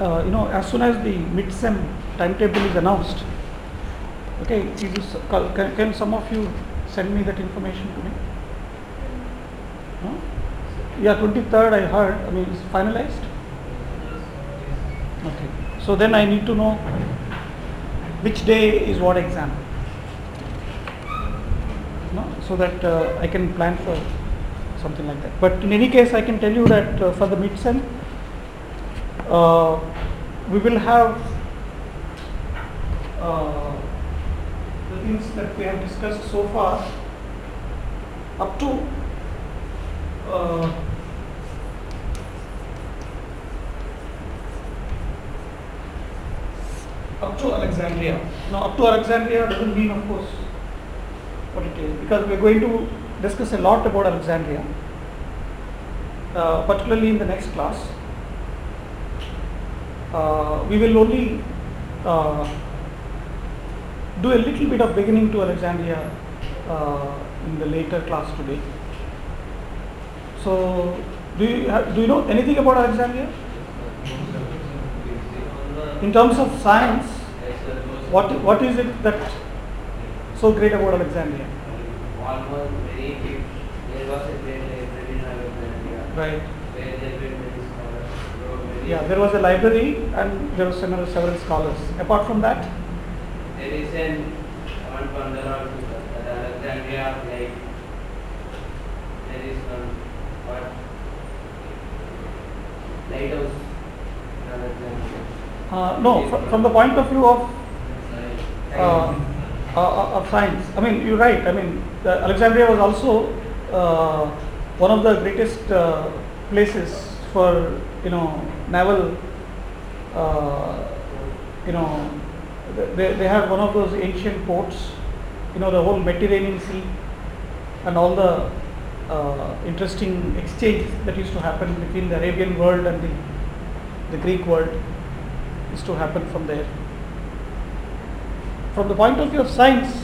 as soon as the mid-sem timetable is announced, okay, can some of you send me that information to me? No? Yeah, 23rd I heard, I mean, is finalized? Okay, so then I need to know which day is what exam, no? So that I can plan for something like that. But in any case, I can tell you that for the mid-sem, we will have the things that we have discussed so far up to Alexandria. Now, up to Alexandria doesn't mean, of course, what it is, because we are going to discuss a lot about Alexandria, particularly in the next class. We will only do a little bit of beginning to Alexandria in the later class today. So, do you know anything about Alexandria? In terms of science, what is it that so great about Alexandria? One was very big. There was a great library in Alexandria. Right. Where there were many scholars. Yeah, there was a library and there were several scholars. Apart from that, There is an one wonder also that Alexandria, like there is one what lighthouse in Alexandria. no, from the point of view of science. I mean, you're right. I mean, Alexandria was also one of the greatest places for naval. They had one of those ancient ports. The whole Mediterranean Sea and all the interesting exchange that used to happen between the Arabian world and the Greek world used to happen from there. From the point of view of science,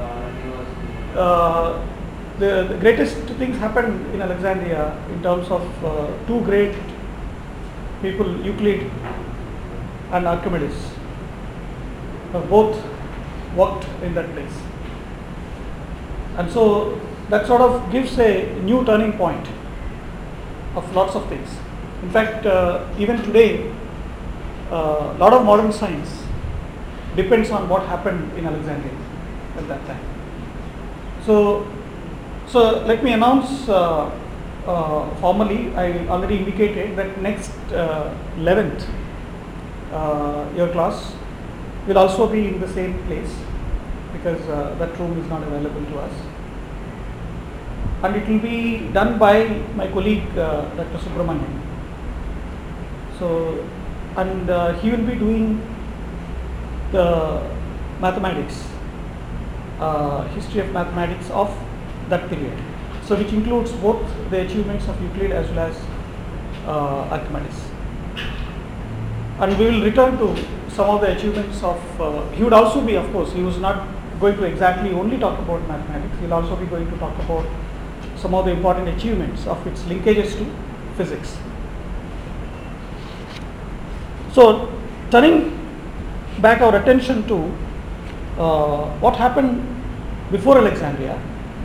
the greatest things happened in Alexandria in terms of two great people, Euclid and Archimedes. Both worked in that place. And so that sort of gives a new turning point of lots of things. In fact, even today, a lot of modern science depends on what happened in Alexandria at that time. So let me announce formally. I already indicated that next 11th year class will also be in the same place, because that room is not available to us, and it will be done by my colleague Dr. Subramanian. So, and he will be doing the mathematics, history of mathematics of that period, so which includes both the achievements of Euclid as well as Archimedes. And we will return to some of the achievements of, he would also be, of course, he was not going to exactly only talk about mathematics, he will also be going to talk about some of the important achievements of its linkages to physics. So, turning back our attention to what happened before Alexandria,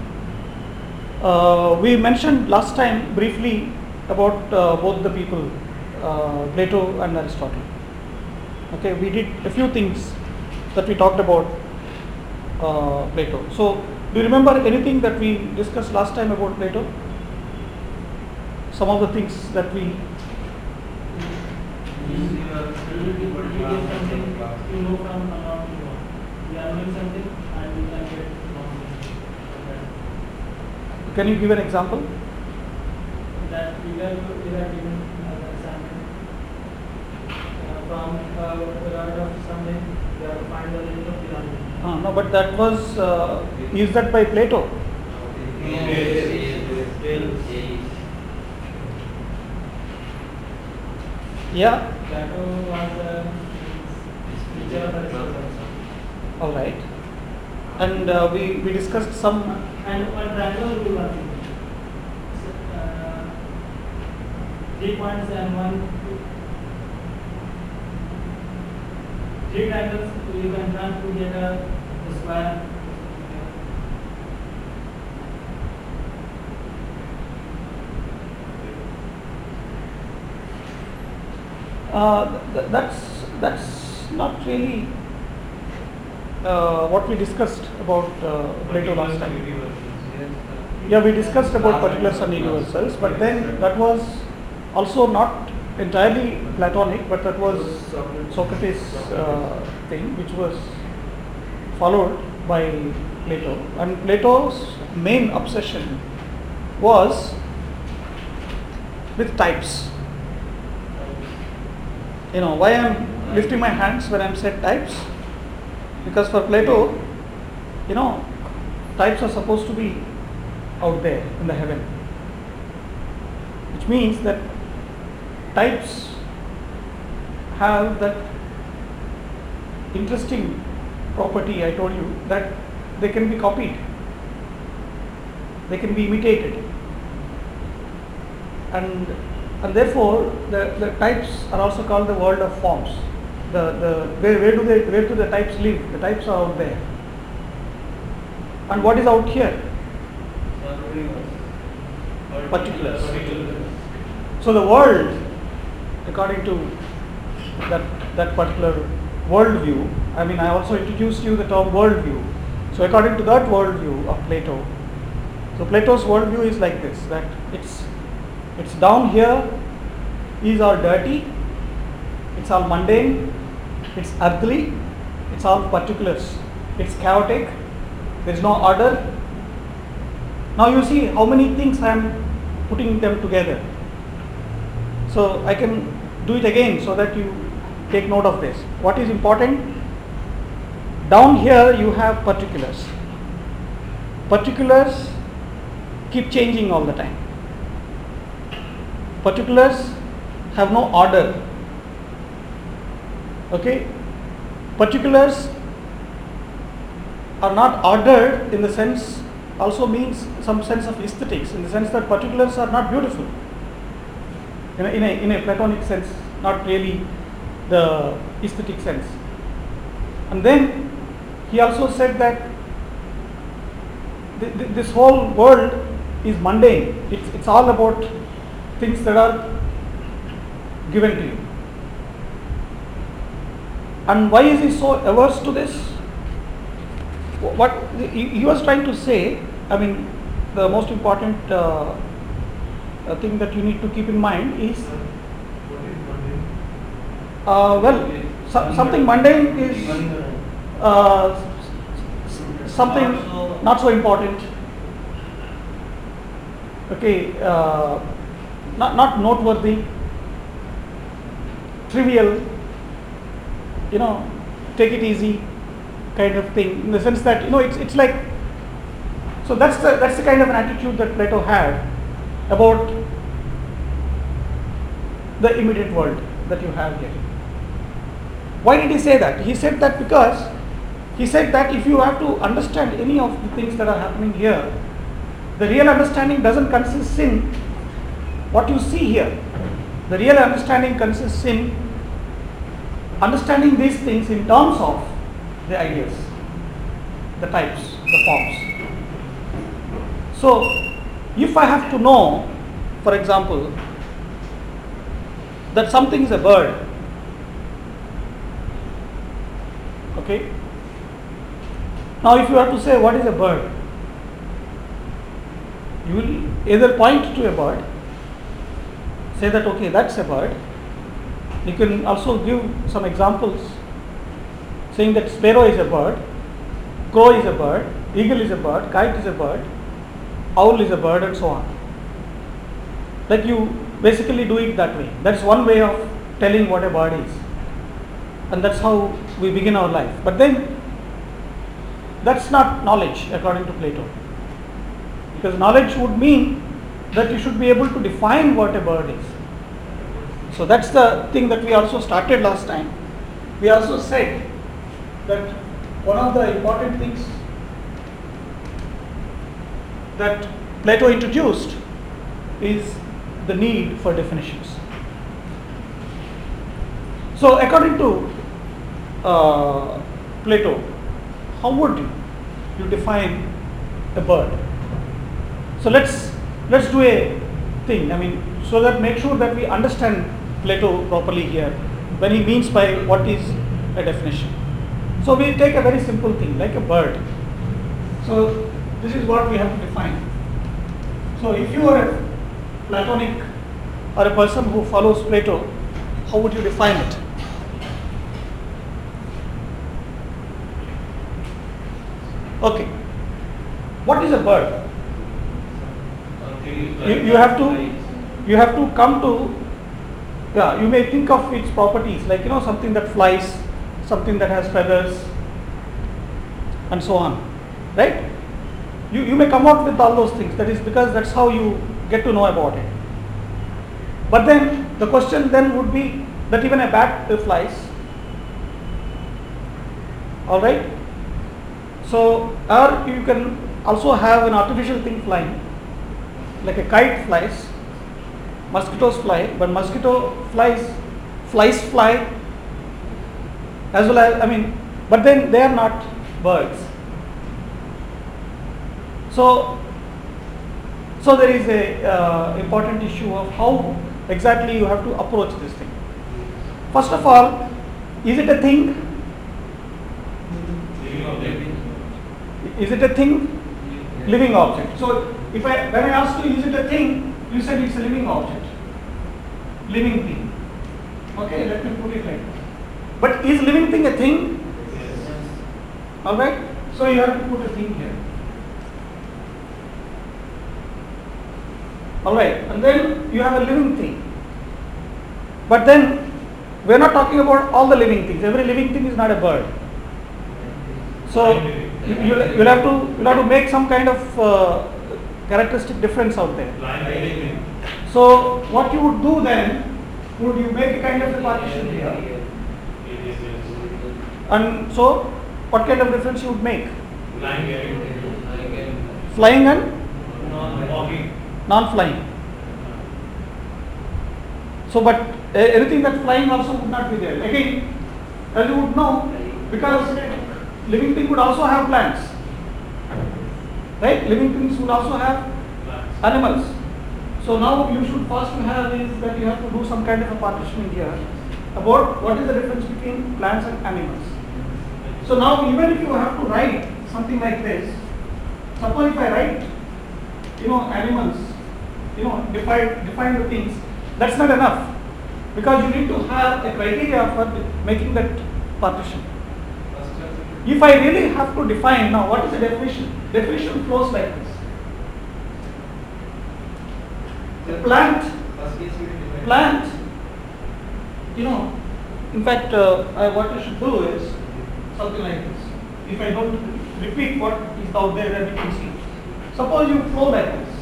we mentioned last time briefly about both the people, Plato and Aristotle. Okay, we did a few things that we talked about Plato. So, do you remember anything that we discussed last time about Plato? Some of the things that we Can you give an example? That we were given an assignment from the pyramid of something, we have to find the limit of pyramid. No, but that was, is that by Plato? Yeah. Plato was a teacher of Aristotle. All right. And we discussed some. And one triangle rule was 3 points and one three triangles, you can try to get a square. That's not really what we discussed about Plato last time. Yeah, we discussed about particulars and universals, but then that was also not entirely Platonic, but that was Socrates' thing, which was followed by Plato. And Plato's main obsession was with types. You know, why I'm lifting my hands when I'm said types? Because for Plato, you know, types are supposed to be out there in the heaven, which means that types have that interesting property I told you, that they can be copied, they can be imitated, and therefore the types are also called the world of forms. Where do the types live? The types are out there. And what is out here? Particulars. So the world, according to that particular worldview, I mean, I also introduced you the term worldview. So according to that worldview of Plato, so Plato's worldview is like this, that it's down here is all dirty, it's all mundane, it's ugly, it's all particulars, it's chaotic, there is no order. Now you see how many things I am putting them together. So I can do it again so that you take note of this. What is important? Down here you have particulars. Particulars keep changing all the time. Particulars have no order. Okay? Particulars are not ordered in the sense, also means some sense of aesthetics, in the sense that particulars are not beautiful. In a Platonic sense, not really the aesthetic sense. And then he also said that this whole world is mundane. It's all about things that are given to you. And why is he so averse to this? What he was trying to say, I mean, the most important thing that you need to keep in mind is, something mundane is something not so important. Okay, not noteworthy, trivial, you know, take it easy kind of thing, in the sense that, you know, it's like, so that's the kind of an attitude that Plato had about the immediate world that you have here. Why did he say that? He said that because he said that if you have to understand any of the things that are happening here, the real understanding doesn't consist in what you see here. The real understanding consists in understanding these things in terms of the ideas, the types, the forms. So, if I have to know, for example, that something is a bird, okay? Now, if you have to say what is a bird, you will either point to a bird, say that okay, that's a bird. You can also give some examples saying that sparrow is a bird, crow is a bird, eagle is a bird, kite is a bird, owl is a bird, and so on. Like you basically do it that way. That's one way of telling what a bird is. And that's how we begin our life. But then that's not knowledge according to Plato. Because knowledge would mean that you should be able to define what a bird is. So that's the thing that we also started last time. We also said that one of the important things that Plato introduced is the need for definitions. So according to Plato, how would you define a bird? So let's do a thing. I mean, so that make sure that we understand Plato properly here when he means by what is a definition. So we take a very simple thing like a bird. So this is what we have to define. So if you are a Platonic or a person who follows Plato, how would you define it? Okay. What is a bird? You have to come to, you may think of its properties like something that flies, something that has feathers, and so on, right? You may come out with all those things. That is because that's how you get to know about it. But then the question then would be that even a bat flies, all right? So, or you can also have an artificial thing flying, like a kite flies, mosquitoes fly, but mosquito flies fly as well as, but then they are not birds. So there is a important issue of how exactly you have to approach this thing. First of all, is it a thing? Is it a thing? Living object. So when I asked you, is it a thing? You said it's a living object, living thing. Okay, let me put it like that. But is living thing a thing? Yes. All right. So you have to put a thing here. All right, and then you have a living thing. But then we are not talking about all the living things. Every living thing is not a bird. So you'll have to make some kind of characteristic difference out there. So what you would do then, would you make a kind of a partition here? And so what kind of difference you would make? Flying and non-flying. So but anything that flying also would not be there. Again, as you would know, because living thing would also have plants. Right? Living things would also have animals. So now you should first have is that you have to do some kind of a partitioning here about what is the difference between plants and animals. So now even if you have to write something like this, suppose if I write, animals, define the things, that's not enough, because you need to have a criteria for making that partition. If I really have to define now, what is the definition? Definition flows like this. The plant, in fact, what I should do is something like this. If I don't repeat what is out there, then you can see. Suppose you flow like this.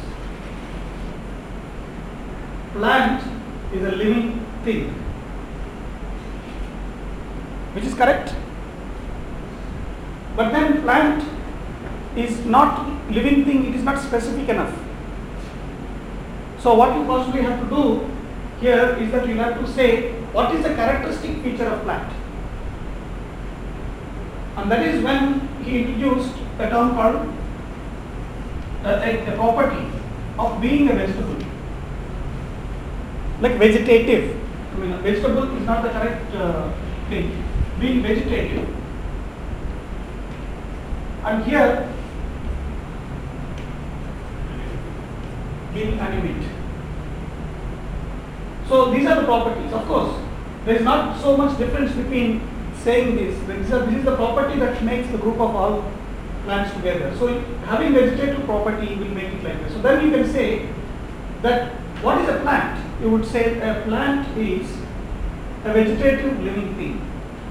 Plant is a living thing, which is correct. But then plant is not living thing, it is not specific enough. So what you possibly have to do here is that you have to say what is the characteristic feature of plant. And that is when he introduced a term called a property of being a vegetable. Like vegetative. Vegetable is not the correct thing. Being vegetative. And here, being animate. So these are the properties. Of course, there is not so much difference between saying this. This is the property that makes the group of all plants together. So having vegetative property will make it like this. So then you can say that what is a plant? You would say a plant is a vegetative living thing.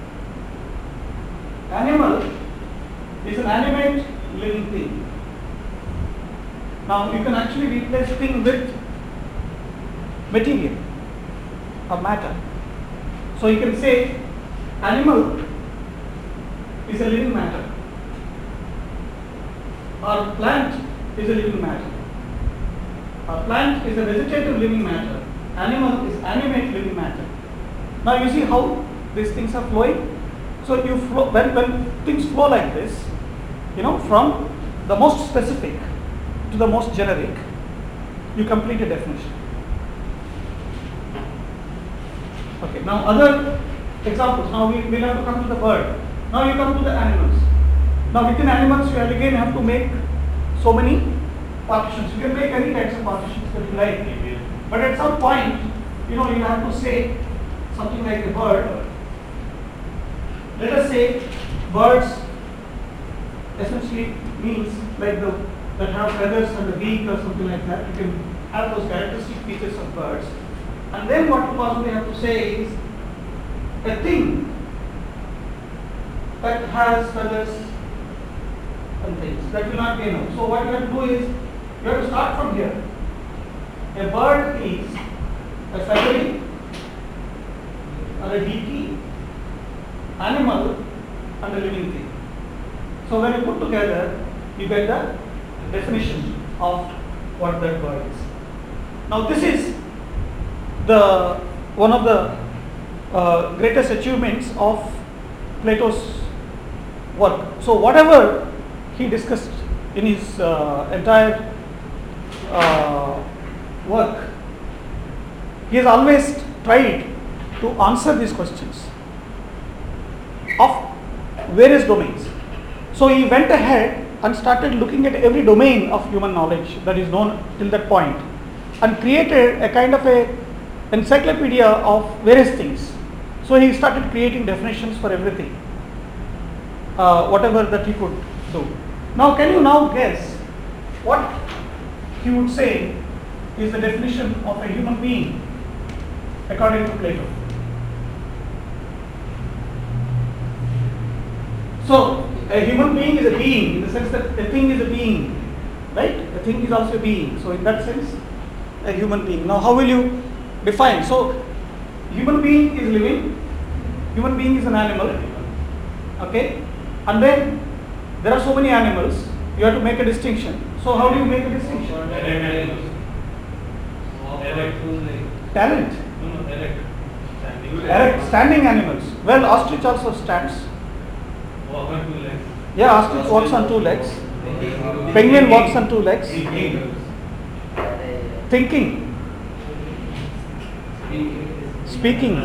Animal is an animate living thing. Now you can actually replace thing with material or matter. So you can say animal is a living matter, or plant is a living matter, or plant is a vegetative living matter, animal is animate living matter. Now you see how these things are flowing. So you flow, when things flow like this, from the most specific to the most generic, you complete a definition. Okay, now other examples. Now we will have to come to the bird. Now you come to the animals. Now within animals, you again have to make so many partitions. You can make any types of partitions that you like. But at some point, you have to say something like a bird. Let us say birds essentially means like that have feathers and a beak or something like that. You can have those characteristic features of birds. And then what you possibly have to say is a thing that has feathers and things. That will not be enough. So what you have to do is you have to start from here. A bird is a feathery or a beaky animal and a living thing. So when you put together, you get the definition of what that bird is. Now this is one of the greatest achievements of Plato's work. So whatever he discussed in his entire work, he has always tried to answer these questions of various domains. So he went ahead and started looking at every domain of human knowledge that is known till that point, and created a kind of a encyclopedia of various things. So he started creating definitions for everything, whatever that he could do. Now can you now guess what he would say is the definition of a human being according to Plato? So a human being is a being in the sense that a thing is a being, right? A thing is also a being. So in that sense, a human being. Now how will you define? So human being is living, human being is an animal, okay? And then there are so many animals, you have to make a distinction. So how do you make a distinction? Talent. Erect, standing animals. Well, ostrich also stands. Yeah, ostrich walks on two legs. Penguin walks on two legs. Thinking. Speaking.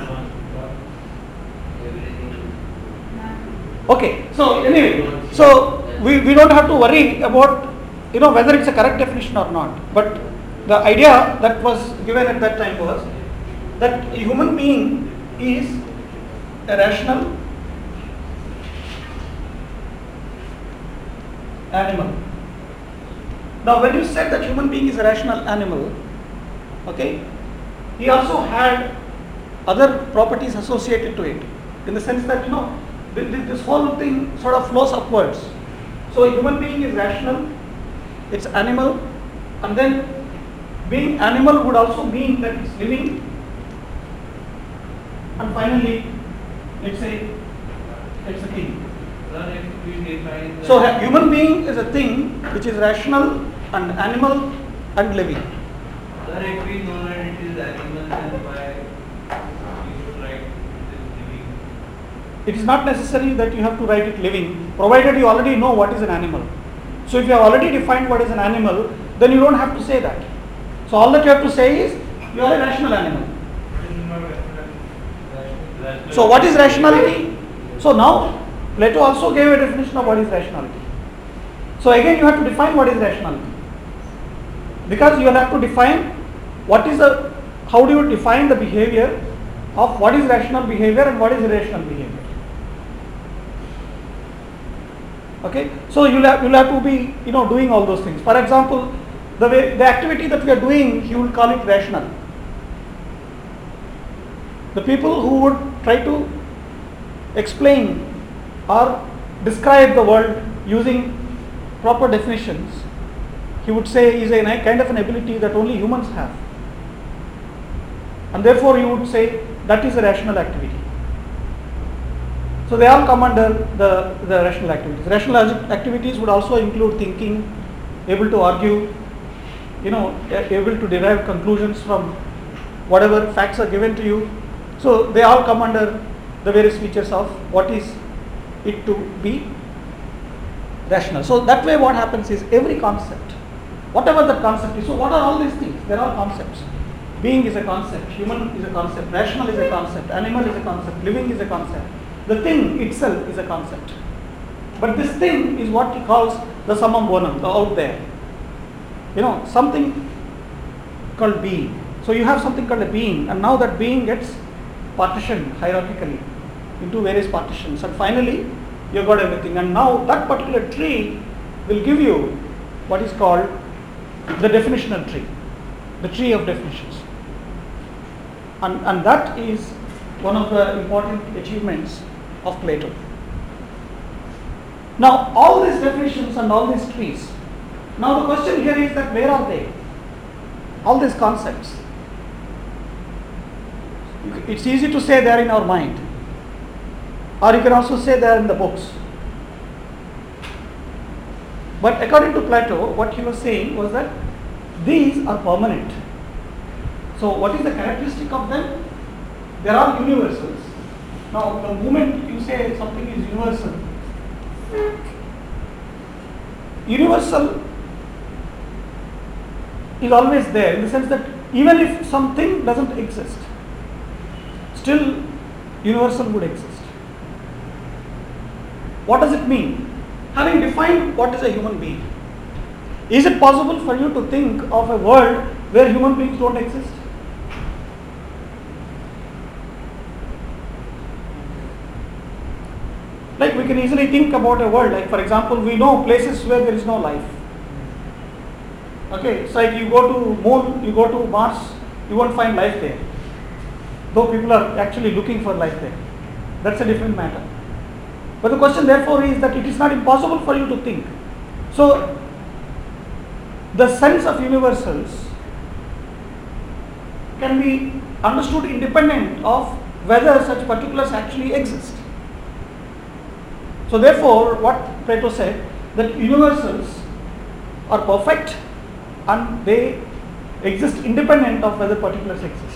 Okay, so anyway, so we don't have to worry about whether it's a correct definition or not. But the idea that was given at that time was that a human being is a rational animal. Now when you said that human being is a rational animal, okay, he also had other properties associated to it, in the sense that this whole thing sort of flows upwards. So a human being is rational, it's animal, and then being animal would also mean that it's living, and finally, let's say it's a thing. So a human being is a thing which is rational and animal and living. Sir, if we know that it is animal, then why you should write it is living? It is not necessary that you have to write it living, provided you already know what is an animal. So if you have already defined what is an animal, then you don't have to say that. So all that you have to say is you are a rational animal. So what is rationality? So now Plato also gave a definition of what is rationality. So again you have to define what is rationality, because you will have to define how do you define the behavior of what is rational behavior and what is irrational behavior. Okay, so you'll have to be doing all those things. For example, the activity that we are doing, he will call it rational. The people who would try to explain or describe the world using proper definitions, he would say is a kind of an ability that only humans have, and therefore he would say that is a rational activity. So they all come under the rational activities. Rational activities would also include thinking, able to argue, able to derive conclusions from whatever facts are given to you. So they all come under the various features of what is it to be rational. So that way what happens is every concept, whatever the concept is, so what are all these things? There are concepts. Being is a concept, human is a concept, rational is a concept, animal is a concept, living is a concept. The thing itself is a concept. But this thing is what he calls the summum bonum, the out there. Something called being. So you have something called a being, and now that being gets partitioned hierarchically into various partitions, and finally you've got everything. And now that particular tree will give you what is called the definitional tree, the tree of definitions. And that is one of the important achievements of Plato. Now all these definitions and all these trees, now the question here is that where are they? All these concepts. It's easy to say they are in our mind, or you can also say they are in the books. But according to Plato, what he was saying was that these are permanent. So what is the characteristic of them? There are universals. Now the moment you say something is universal, universal is always there, in the sense that even if something doesn't exist, still universal would exist. What does it mean? Having defined what is a human being, is it possible for you to think of a world where human beings don't exist? Like we can easily think about a world, like for example, we know places where there is no life. Okay, it's like you go to moon, you go to Mars, you won't find life there. Though people are actually looking for life there. That's a different matter. But the question therefore is that it is not impossible for you to think. So the sense of universals can be understood independent of whether such particulars actually exist. So therefore what Plato said, that universals are perfect and they exist independent of whether particulars exist.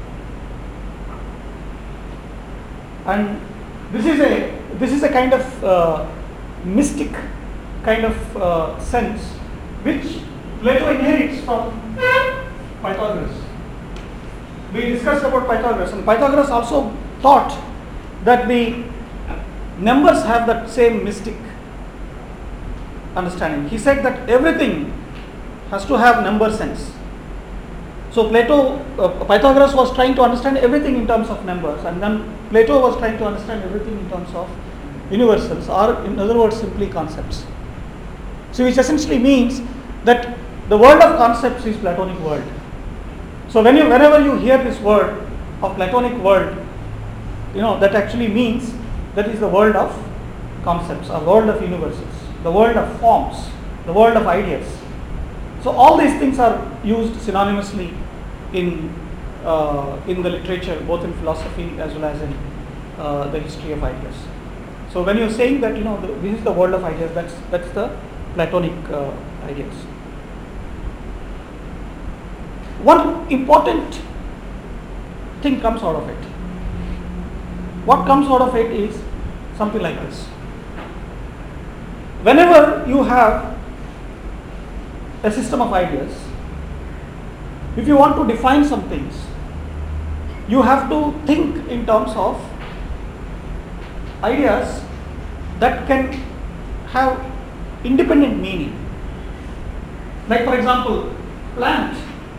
And this is a kind of mystic kind of sense which Plato inherits from Pythagoras. We discussed about Pythagoras, and Pythagoras also thought that the numbers have that same mystic understanding. He said that everything has to have number sense. So Pythagoras was trying to understand everything in terms of numbers, and then Plato was trying to understand everything in terms of universals, or in other words simply concepts. So which essentially means that the world of concepts is Platonic world. So whenever you hear this word of Platonic world, that actually means that is the world of concepts, or world of universals, the world of forms, the world of ideas. So all these things are used synonymously in the literature, both in philosophy as well as in the history of ideas. So when you're saying that this is the world of ideas, that's the Platonic ideas. One important thing comes out of it. What comes out of it is something like this. Whenever you have a system of ideas, if you want to define some things, you have to think in terms of ideas that can have independent meaning. Like for example, plant,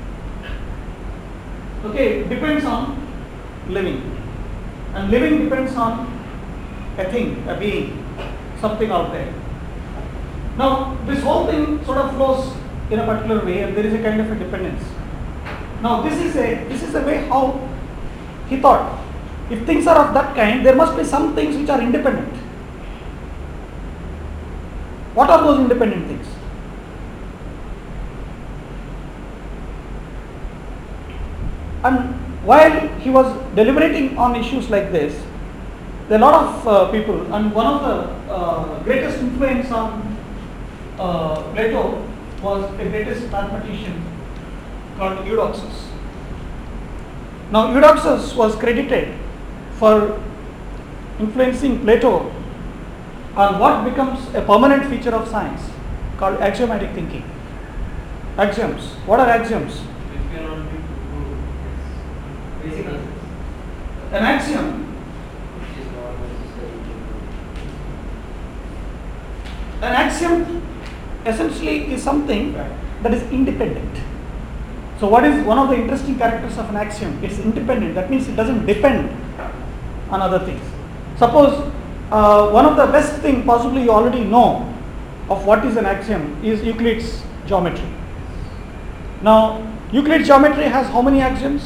depends on living, and living depends on a thing, a being, something out there. Now this whole thing sort of flows in a particular way, and there is a kind of a dependence. Now this is a way how he thought. If things are of that kind, there must be some things which are independent. What are those independent things? And while he was deliberating on issues like this, there are a lot of people, and one of the greatest influence on Plato was a greatest mathematician called Eudoxus. Now Eudoxus was credited for influencing Plato on what becomes a permanent feature of science called axiomatic thinking. Axioms. What are axioms? Which cannot be proved. Basic concepts. An axiom. Which is not necessary to prove. An axiom essentially is something that is independent. So what is one of the interesting characters of an axiom? It's independent. That means it doesn't depend on other things. Suppose one of the best thing possibly you already know of what is an axiom is Euclid's geometry. Now Euclid's geometry has how many axioms?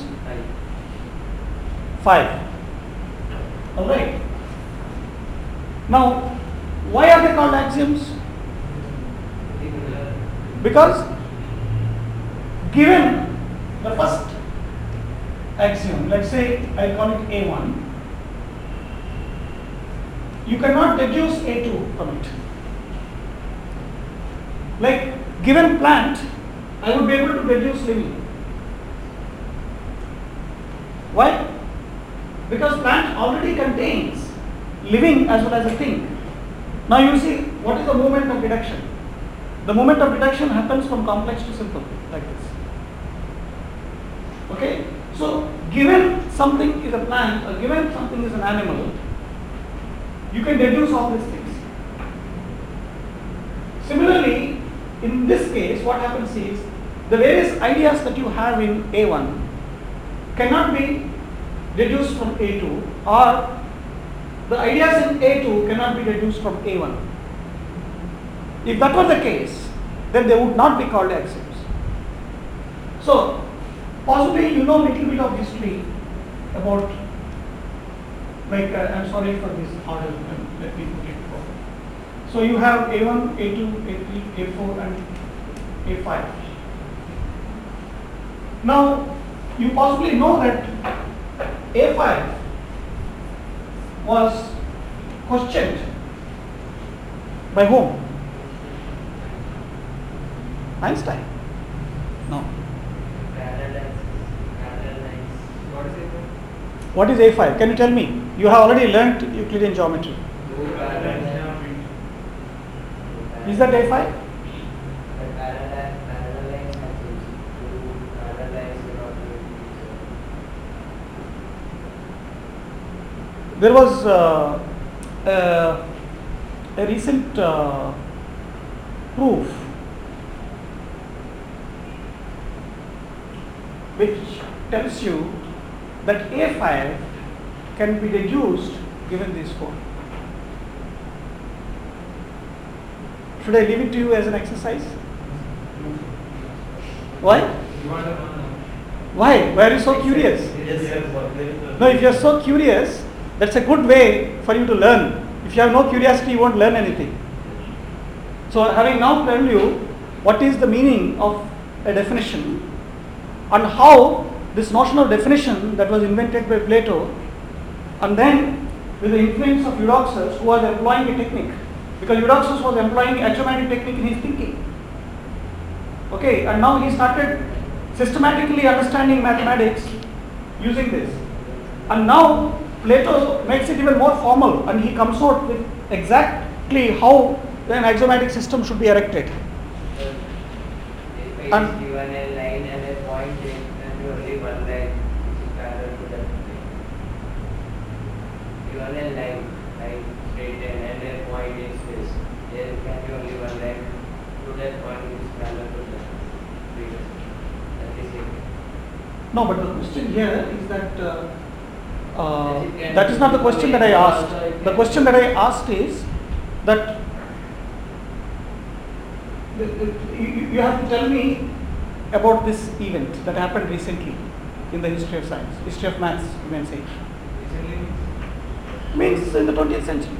5. Alright. Now why are they called axioms? Because given the first axiom, let's say I call it A1, you cannot deduce A2 from it. Like given plant, I would be able to deduce living. Why? Because plant already contains living as well as a thing. Now you see, what is the movement of deduction? The movement of deduction happens from complex to simple, like this. Okay? So, given something is a plant or given something is an animal, you can deduce all these things. Similarly, in this case, what happens is, the various ideas that you have in A1 cannot be deduced from A2, or the ideas in A2 cannot be deduced from A1. If that was the case, then they would not be called axioms. So, possibly you know a little bit of history about, like, I'm sorry for this order, let me put it forward. So, you have A1, A2, A3, A4 and A5. Now, you possibly know that A5 was questioned by whom? Einstein? No. What is A5? Can you tell me? You have already learnt Euclidean geometry. Is that A5? There was a recent proof which tells you that A5 can be deduced given these 4. Should I leave it to you as an exercise? Why? Why? Why are you so curious? No, if you are so curious, that's a good way for you to learn. If you have no curiosity, you won't learn anything. So, having now told you what is the meaning of a definition and how this notion of definition that was invented by Plato, and then with the influence of Eudoxus, who was employing a technique, because Eudoxus was employing axiomatic technique in his thinking. Okay, and now he started systematically understanding mathematics using this. And now Plato makes it even more formal, and he comes out with exactly how an axiomatic system should be erected. If I is given a line and a point, then only one line is parallel to that line. Given a line, like straight and a point in space, there can be only one line to that point is parallel to that previous. That is it. No, but the question here is that that is not the question that I asked. The question that I asked is that you have to tell me about this event that happened recently in the history of science, history of maths, you may say. Recently, Means in the 20th century.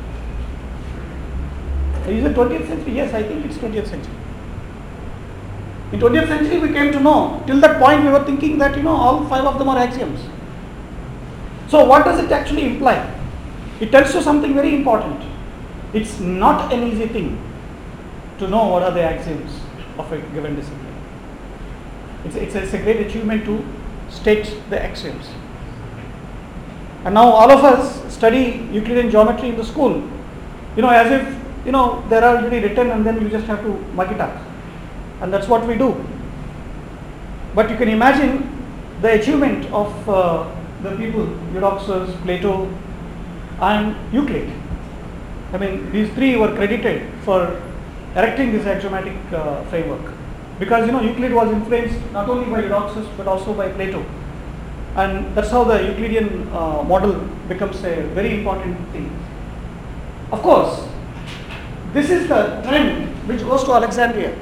Is it 20th century? Yes, I think it's 20th century. In 20th century we came to know, till that point we were thinking that all 5 of them are axioms. So what does it actually imply? It tells you something very important. It's not an easy thing to know what are the axioms of a given discipline. It's a great achievement to state the axioms. And now all of us study Euclidean geometry in the school, as if, they're already written and then you just have to mug it up. And that's what we do. But you can imagine the achievement of the people, Eudoxus, Plato, and Euclid. I mean, these three were credited for erecting this axiomatic framework. Because, Euclid was influenced not only by Eudoxus but also by Plato. And that's how the Euclidean model becomes a very important thing. Of course, this is the trend which goes to Alexandria.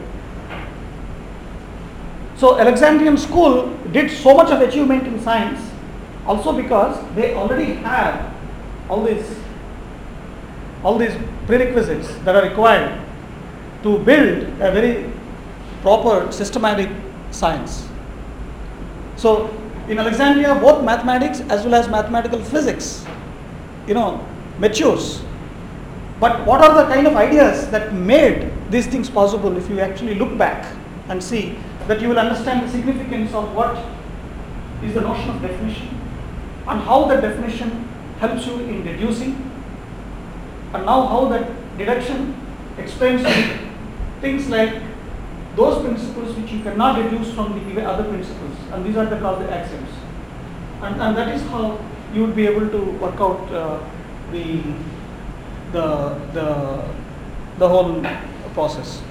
So Alexandrian school did so much of achievement in science also because they already had all these prerequisites that are required to build a very proper systematic science. So in Alexandria, both mathematics as well as mathematical physics, matures. But what are the kind of ideas that made these things possible? If you actually look back and see, that you will understand the significance of what is the notion of definition and how that definition helps you in deducing, and now how that deduction explains things like those principles which you cannot deduce from the other principles, and these are called the axioms. And that is how you would be able to work out the whole process.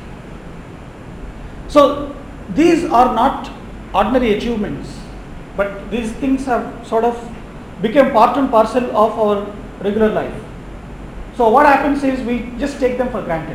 So these are not ordinary achievements, but these things have sort of become part and parcel of our regular life. So what happens is we just take them for granted.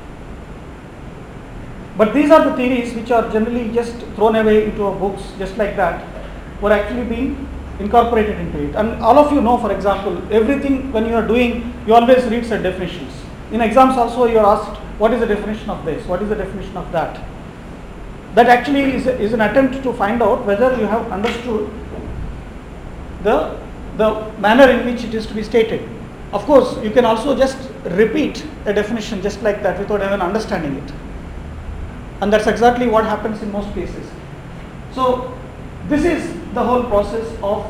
But these are the theories which are generally just thrown away into our books just like that, were actually being incorporated into it. And all of you know, for example, everything when you are doing, you always read some definitions. In exams also you are asked, what is the definition of this? What is the definition of that? That actually is an attempt to find out whether you have understood the manner in which it is to be stated. Of course, you can also just repeat a definition just like that without even understanding it. And that's exactly what happens in most cases. So this is the whole process of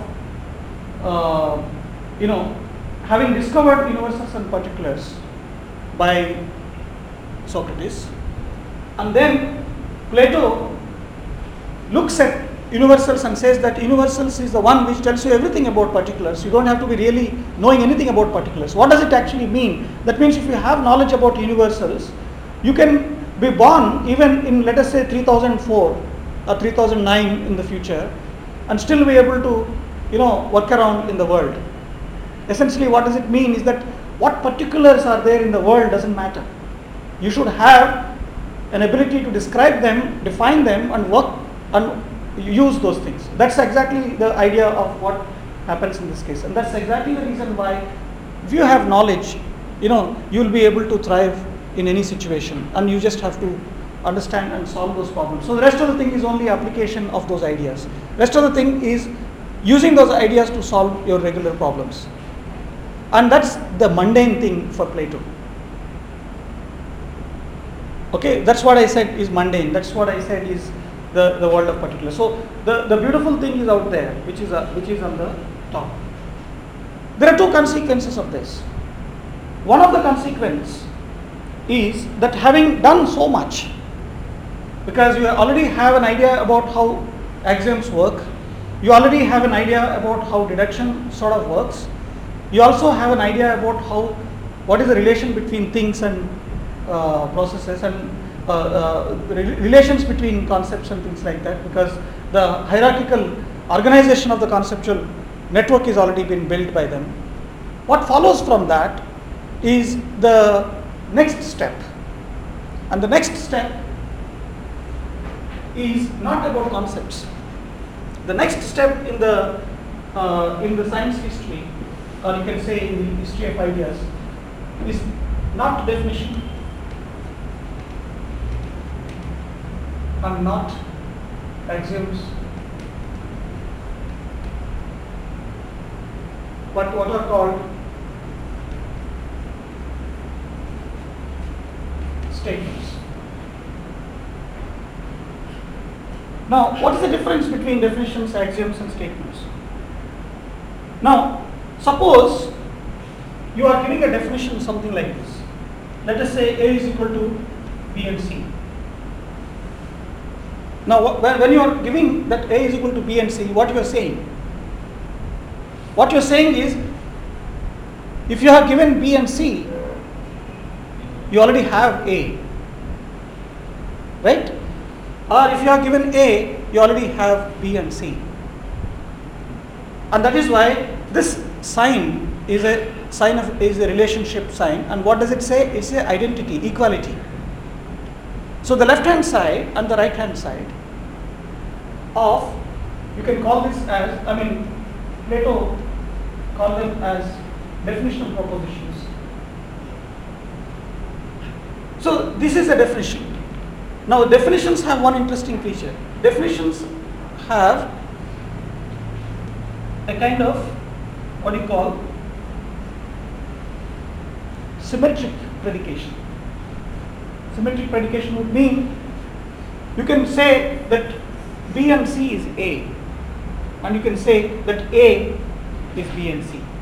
having discovered universals and particulars by Socrates, and then Plato looks at universals and says that universals is the one which tells you everything about particulars. You don't have to be really knowing anything about particulars. What does it actually mean? That means if you have knowledge about universals, you can be born even in, let us say, 3004 or 3009 in the future and still be able to work around in the world. Essentially what does it mean is that what particulars are there in the world doesn't matter. You should have an ability to describe them, define them, and work and use those things. That's exactly the idea of what happens in this case, and that's exactly the reason why if you have knowledge, you will be able to thrive in any situation, and you just have to understand and solve those problems. So the rest of the thing is only application of those ideas. Rest of the thing is using those ideas to solve your regular problems, and that's the mundane thing for Plato. Okay, that's what I said is mundane. That's what I said is the world of particulars. So the beautiful thing is out there, which is on the top. There are two consequences of this. One of the consequences is that having done so much, because you already have an idea about how axioms work, you already have an idea about how deduction sort of works, you also have an idea about what is the relation between things and processes and relations between concepts and things like that, because the hierarchical organization of the conceptual network is already been built by them. What follows from that is the next step, and the next step is not about concepts. The next step in the science history, or you can say in the history of ideas, is not definition and not axioms, but what are called statements. Now, what is the difference between definitions, axioms, and statements? Now, suppose you are giving a definition something like this. let us say A is equal to B and C. Now, when you are giving that A is equal to B and C, what you are saying? What you are saying is, if you have given B and C, you already have A, right? Or if you have given A, you already have B and C. And that is why this sign is a relationship sign. And what does it say? It's an identity, equality. So the left hand side and the right hand side of, you can call this as, Plato called them as definitional propositions. So this is a definition. Now definitions have one interesting feature. Definitions have a kind of, what do you call, symmetric predication. Symmetric predication would mean you can say that B and C is A, and you can say that A is B and C.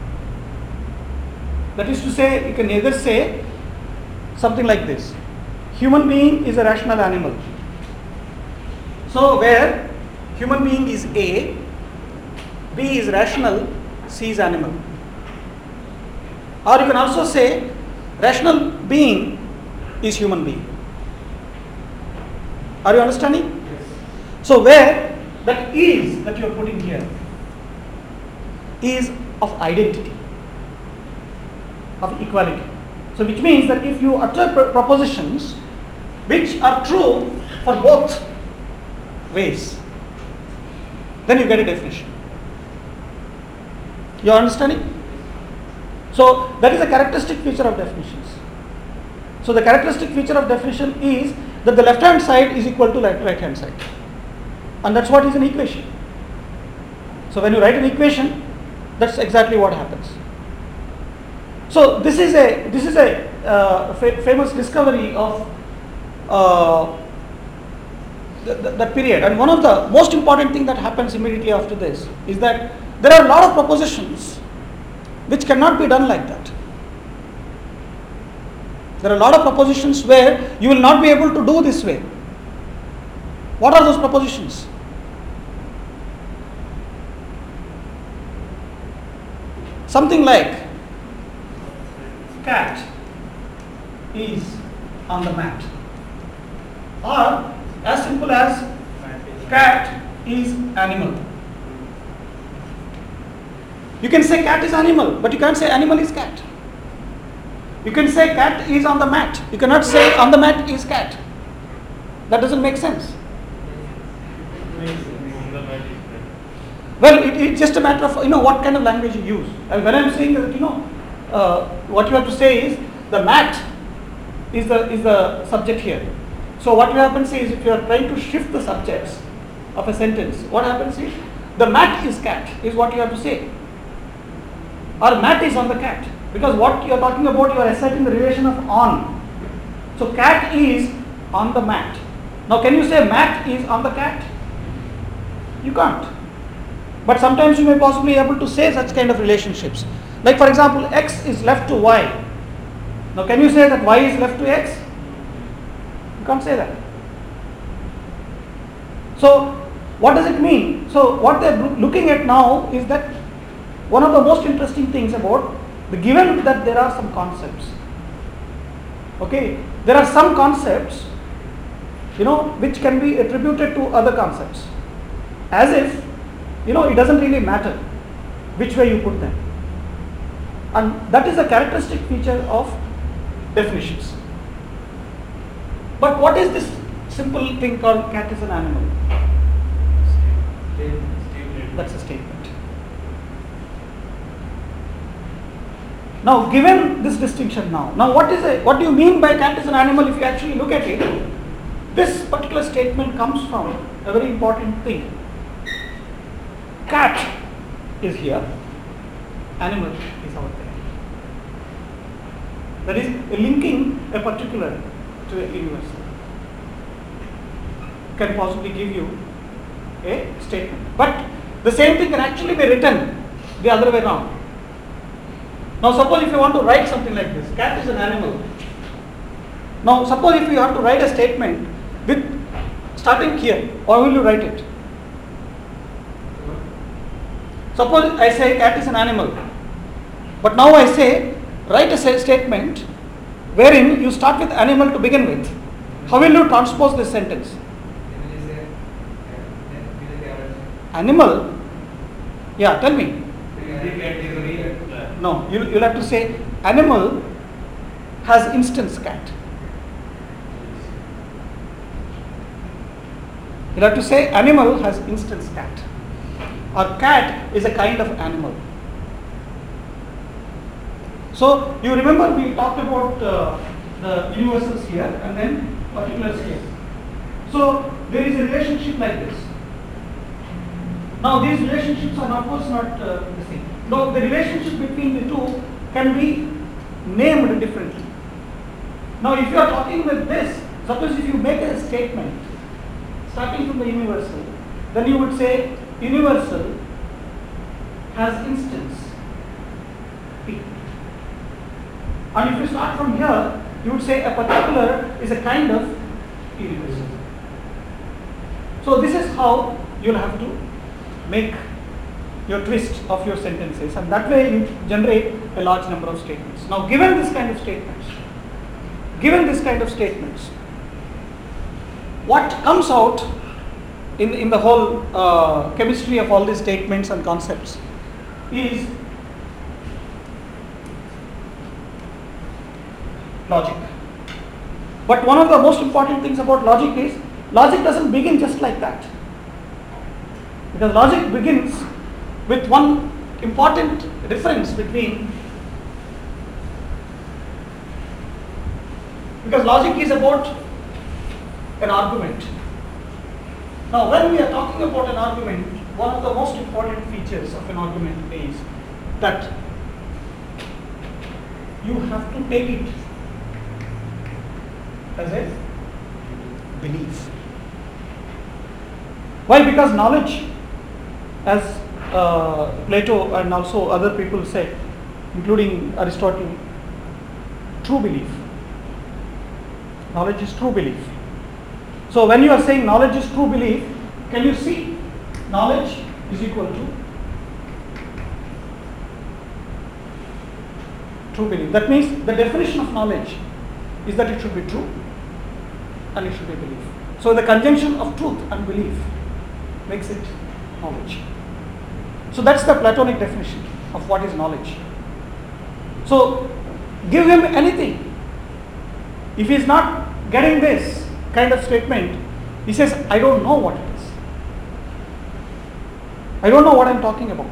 That is to say, you can either say something like this: human being is a rational animal. So where human being is A, B is rational, C is animal. Or you can also say rational being is human being. Are you understanding? Yes. So where that is that you are putting here is of identity, of equality. So which means that if you utter propositions which are true for both ways, then you get a definition. You are understanding? So that is a characteristic feature of definitions. So the characteristic feature of definition is that the left hand side is equal to right hand side, and that's what is an equation. So when you write an equation, that's exactly what happens. So this is a famous discovery of that period, and one of the most important thing that happens immediately after this is that there are a lot of propositions which cannot be done like that. There are a lot of propositions where you will not be able to do this way. What are those propositions? Something like cat is on the mat, or as simple as cat is animal. You can say cat is animal, but you can't say animal is cat. You can say cat is on the mat. You cannot say on the mat is cat. That doesn't make sense. Well, it's just a matter of what kind of language you use. And when I'm saying that what you have to say is the mat is the subject here. So what happens is, if you are trying to shift the subjects of a sentence, what happens is the mat is cat is what you have to say, or mat is on the cat, because what you are talking about, you are asserting the relation of on. So cat is on the mat. Now can you say mat is on the cat? You can't. But sometimes you may possibly be able to say such kind of relationships. Like for example, x is left to y. Now can you say that y is left to x? You can't say that. So what does it mean? So what they are looking at now is that one of the most interesting things about the given that there are some concepts. Okay, there are some concepts, which can be attributed to other concepts, as if it doesn't really matter which way you put them, and that is a characteristic feature of definitions. But what is this simple thing called cat is an animal? That's a statement. Now, given this distinction, now what do you mean by cat is an animal? If you actually look at it, this particular statement comes from a very important thing. Cat is here, animal is out there. That is linking a particular to a universal can possibly give you a statement. But the same thing can actually be written the other way around. Now suppose if you want to write something like this, cat is an animal, Now suppose if you have to write a statement with starting here, how will you write it? Suppose I say cat is an animal, but now I say write a statement wherein you start with animal to begin with. How will you transpose this sentence? Animal? Yeah, tell me. No, you'll have to say animal has instance cat. You'll have to say animal has instance cat. Or cat is a kind of animal. So you remember we talked about the universals here and then particulars here. So there is a relationship like this. Now these relationships are of course not the same. No, the relationship between the two can be named differently. Now if you are talking with this, suppose if you make a statement starting from the universal, then you would say universal has instance P. And if you start from here, you would say a particular is a kind of universal. So this is how you'll have to make your twist of your sentences, and that way you generate a large number of statements. Now given this kind of statements, what comes out in the whole chemistry of all these statements and concepts is logic. But one of the most important things about logic is logic doesn't begin just like that. Because logic begins with one important difference because logic is about an argument. Now when we are talking about an argument, one of the most important features of an argument is that you have to take it as a belief. Why? Because knowledge, as Plato and also other people said, including Aristotle, true belief. Knowledge is true belief. So when you are saying knowledge is true belief, can you see knowledge is equal to true belief? That means the definition of knowledge is that it should be true and it should be belief. So the conjunction of truth and belief makes it knowledge. So that's the Platonic definition of what is knowledge. So give him anything. If he is not getting this kind of statement, he says, I don't know what it is. I don't know what I'm talking about.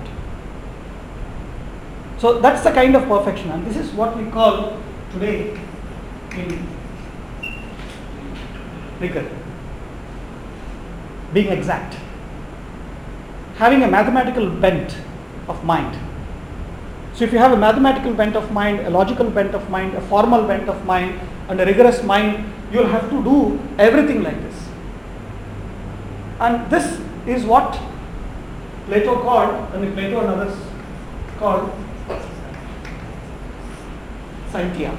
So that's the kind of perfection, and this is what we call today in rigor, being exact, having a mathematical bent of mind. So if you have a mathematical bent of mind, a logical bent of mind, a formal bent of mind, and a rigorous mind, you will have to do everything like this. And this is what Plato called, and Plato and others called Scientia,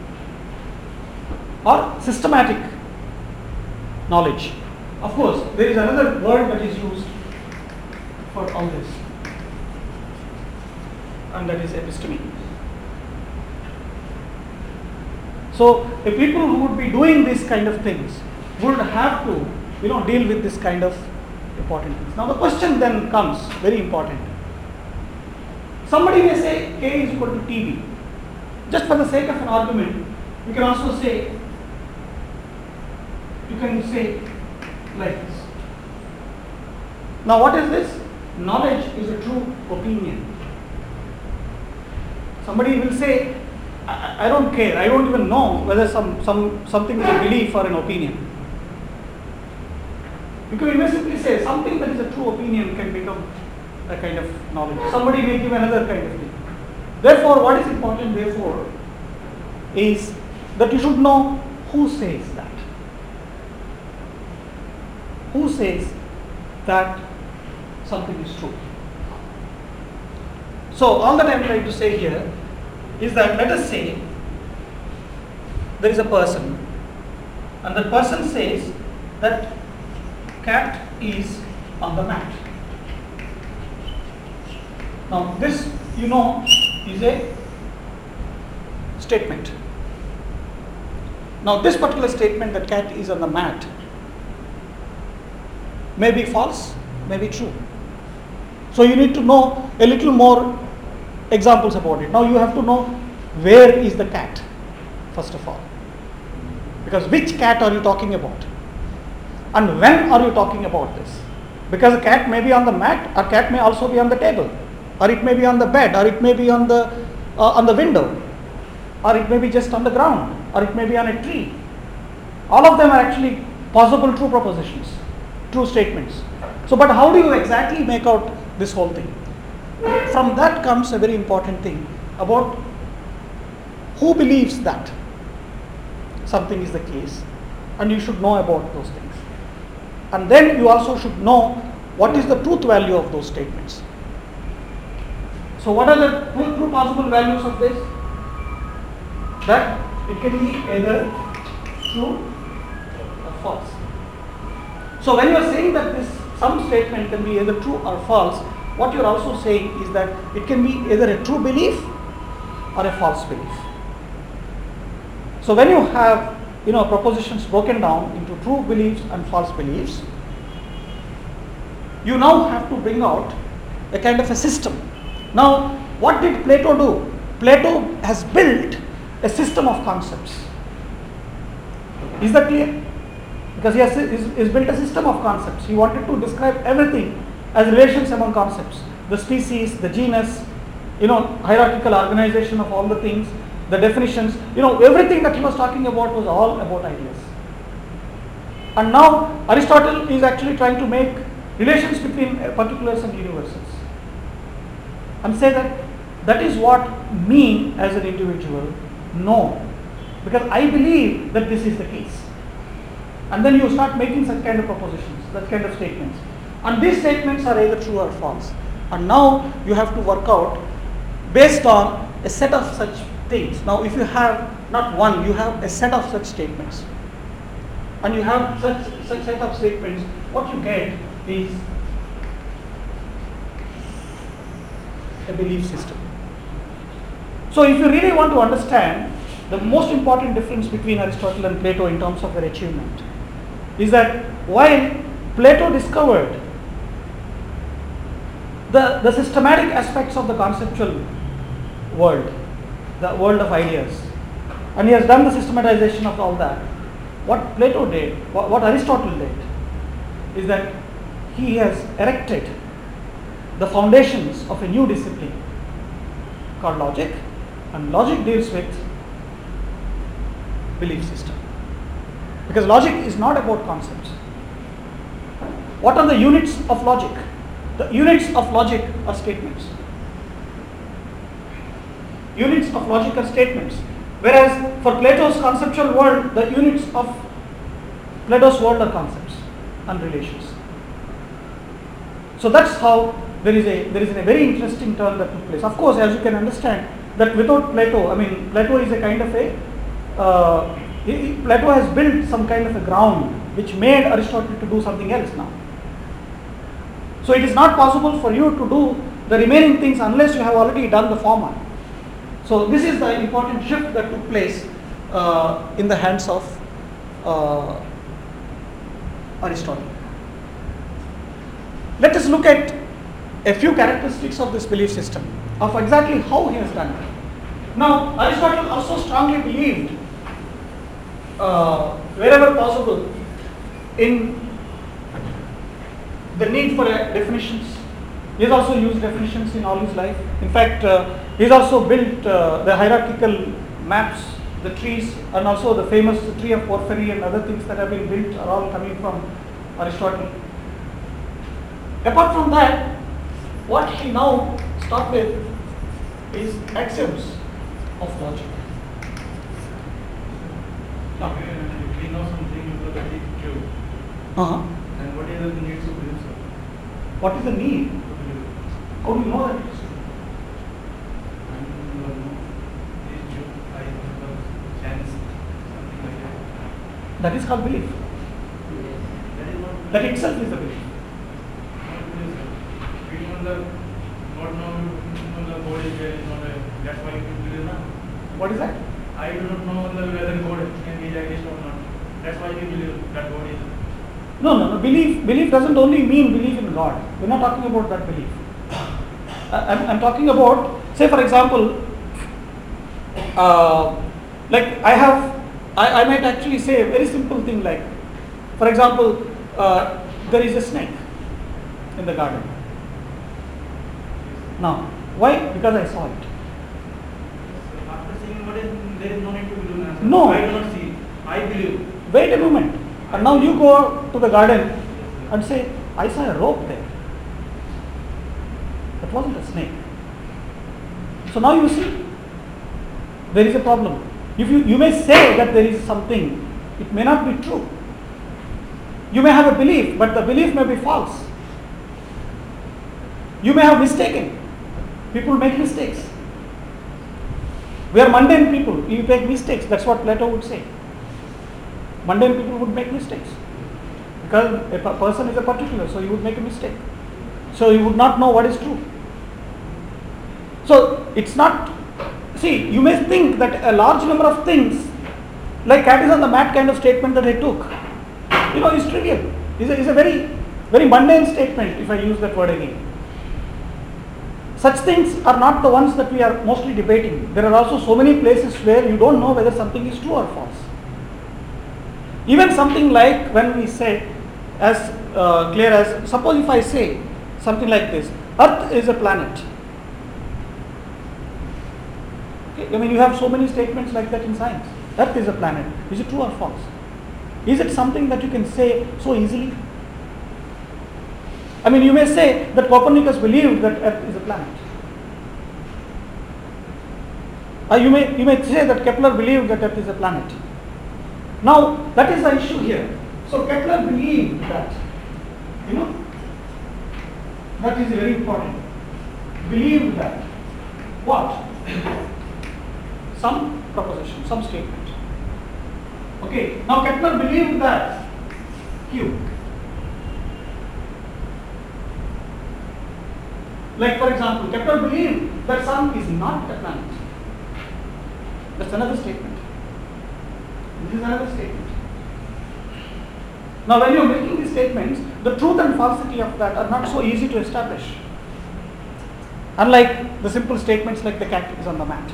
or systematic knowledge. Of course, there is another word that is used for all this, and that is episteme. So the people who would be doing these kind of things would have to, deal with this kind of important things. Now the question then comes, very important. Somebody may say K is equal to TB. Just for the sake of an argument, you can also say, like this. Now what is this? Knowledge is a true opinion. Somebody will say, I don't care, I don't even know whether something is a belief or an opinion. You can simply say something that is a true opinion can become a kind of knowledge. Somebody may give another kind of thing. Therefore, what is important is that you should know who says that. Who says that something is true. So all that I am trying to say here is that let us say there is a person and the person says that cat is on the mat. Now this, you know, is a statement. Now this particular statement, that cat is on the mat, may be false, may be true. So you need to know a little more examples about it. Now you have to know where is the cat, first of all. Because which cat are you talking about? And when are you talking about this? Because a cat may be on the mat, a cat may also be on the table, or it may be on the bed, or it may be on the window, or it may be just on the ground, or it may be on a tree. All of them are actually possible true propositions, true statements. So, but how do you exactly make out this whole thing? From that comes a very important thing about who believes that something is the case, and you should know about those things. And then you also should know what is the truth value of those statements. So what are the true possible values of this? That it can be either true or false. So when you are saying that some statement can be either true or false, what you are also saying is that it can be either a true belief or a false belief. So when you have propositions broken down into true beliefs and false beliefs, you now have to bring out a kind of a system. Now, what did Plato do? Plato has built a system of concepts. Is that clear? Because he has built a system of concepts. He wanted to describe everything as relations among concepts. The species, the genus, hierarchical organization of all the things, the definitions, everything that he was talking about was all about ideas. And now Aristotle is actually trying to make relations between particulars and universals, and say that is what me as an individual know, because I believe that this is the case. And then you start making such kind of propositions, such kind of statements. And these statements are either true or false. And now you have to work out based on a set of such things. Now if you have not one, you have a set of such statements, and you have such set of statements, what you get is a belief system. So if you really want to understand the most important difference between Aristotle and Plato in terms of their achievement, is that while Plato discovered the systematic aspects of the conceptual world, the world of ideas, and he has done the systematization of all that, what Plato did, what Aristotle did, is that he has erected the foundations of a new discipline called logic, and logic deals with belief system. Because logic is not about concepts. What are the units of logic? The units of logic are statements. Units of logic are statements. Whereas for Plato's conceptual world, the units of Plato's world are concepts and relations. So that's how there is a very interesting turn that took place. Of course, as you can understand, that without Plato, Plato is a kind of Plato has built some kind of a ground which made Aristotle to do something else now. So it is not possible for you to do the remaining things unless you have already done the former. So this is the important shift that took place in the hands of Aristotle. Let us look at a few characteristics of this belief system, of exactly how he has done it. Now, Aristotle also strongly believed, wherever possible, in the need for definitions. He has also used definitions in all his life. In fact, he has also built the hierarchical maps, the trees, and also the famous tree of Porphyry and other things that have been built are all coming from Aristotle. Apart from that, what he now starts with is axioms of logic. If we know something about the true, then what is the need to believe so? What is the need? How do you know that it is true? That is called belief. That is not That itself is a belief. We know the God know the God is there, is not there. That's why you believe now. What is that? I do not know whether God can exist or not. That's why we believe that God is. No. Belief doesn't only mean belief in God. We're not talking about that belief. I'm talking about, say for example, like I might actually say a very simple thing like, for example, there is a snake in the garden. Now, why? Because I saw it. After seeing what is, there is no need to believe answer. No. I do not see. I believe. Wait a moment. And now you go to the garden and say, I saw a rope there. That wasn't a snake. So now you see, there is a problem. If you may say that there is something, it may not be true. You may have a belief, but the belief may be false. You may have mistaken. People make mistakes. We are mundane people. You make mistakes. That's what Plato would say. Mundane people would make mistakes. Because a person is a particular, so he would make a mistake. So he would not know what is true. So it's not, see, you may think that a large number of things, like cat is on the mat kind of statement that I took, is trivial. Is a very, very mundane statement, if I use that word again. Such things are not the ones that we are mostly debating. There are also so many places where you don't know whether something is true or false. Even something like when we say, as clear as, suppose if I say something like this, Earth is a planet. Okay? I mean, you have so many statements like that in science. Earth is a planet. Is it true or false? Is it something that you can say so easily? I mean, you may say that Copernicus believed that Earth is a planet. You may say that Kepler believed that Earth is a planet. Now, that is the issue here. So Kepler believed that, that is very important. Believed that what? Some proposition, some statement. Okay, now Kepler believed that Q. Like for example, Kepler believed that Sun is not a planet. That's another statement. This is another statement. Now when you are making these statements, the truth and falsity of that are not so easy to establish. Unlike the simple statements like the cat is on the mat.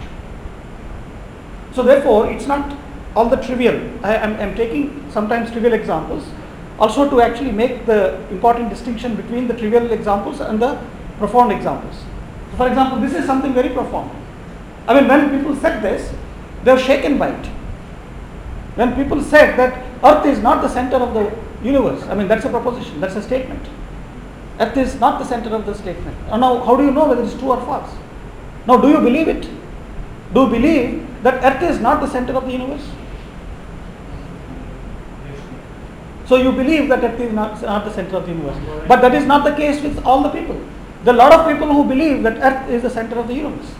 So therefore, it's not all the trivial. I am taking sometimes trivial examples also to actually make the important distinction between the trivial examples and the profound examples. So for example, this is something very profound. I mean, when people said this, they were shaken by it. When people said that Earth is not the center of the universe, I mean, that's a proposition, that's a statement. Earth is not the center of the statement. And now, how do you know whether it's true or false? Now, do you believe it? Do you believe that Earth is not the center of the universe? So you believe that Earth is not the center of the universe. But that is not the case with all the people. There are a lot of people who believe that Earth is the center of the universe.